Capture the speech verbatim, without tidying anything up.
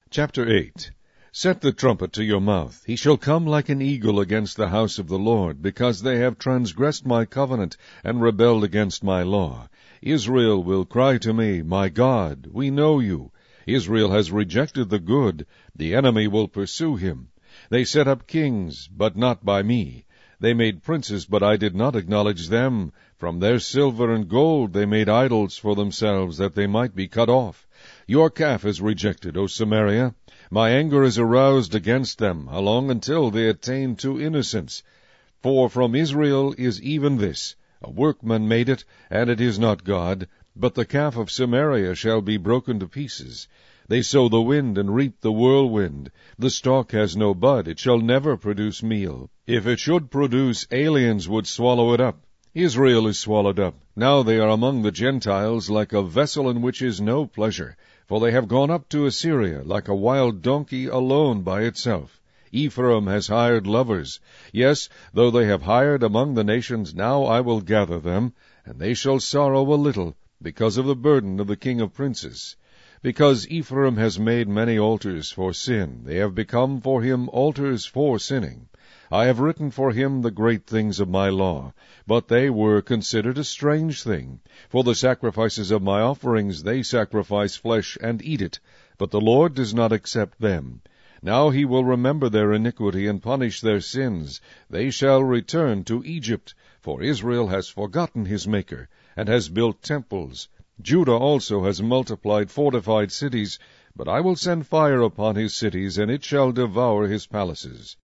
Chapter eight. Set the trumpet to your mouth. He shall come like an eagle against the house of the Lord, because they have transgressed my covenant, and rebelled against my law. Israel will cry to me, My God, we know you. Israel has rejected the good. The enemy will pursue him. They set up kings, but not by me. They made princes, but I did not acknowledge them. From their silver and gold they made idols for themselves, that they might be cut off. Your calf is rejected, O Samaria. My anger is aroused against them, along until they attain to innocence. For from Israel is even this, a workman made it, and it is not God, but the calf of Samaria shall be broken to pieces. They sow the wind and reap the whirlwind. The stalk has no bud, it shall never produce meal. If it should produce, aliens would swallow it up. Israel is swallowed up. Now they are among the Gentiles, like a vessel in which is no pleasure. For they have gone up to Assyria, like a wild donkey alone by itself. Ephraim has hired lovers. Yes, though they have hired among the nations, now I will gather them, and they shall sorrow a little, because of the burden of the king of princes. Because Ephraim has made many altars for sin, they have become for him altars for sinning. I have written for him the great things of my law, but they were considered a strange thing. For the sacrifices of my offerings they sacrifice flesh and eat it, but the Lord does not accept them. Now he will remember their iniquity and punish their sins. They shall return to Egypt, for Israel has forgotten his Maker, and has built temples. Judah also has multiplied fortified cities, but I will send fire upon his cities, and it shall devour his palaces.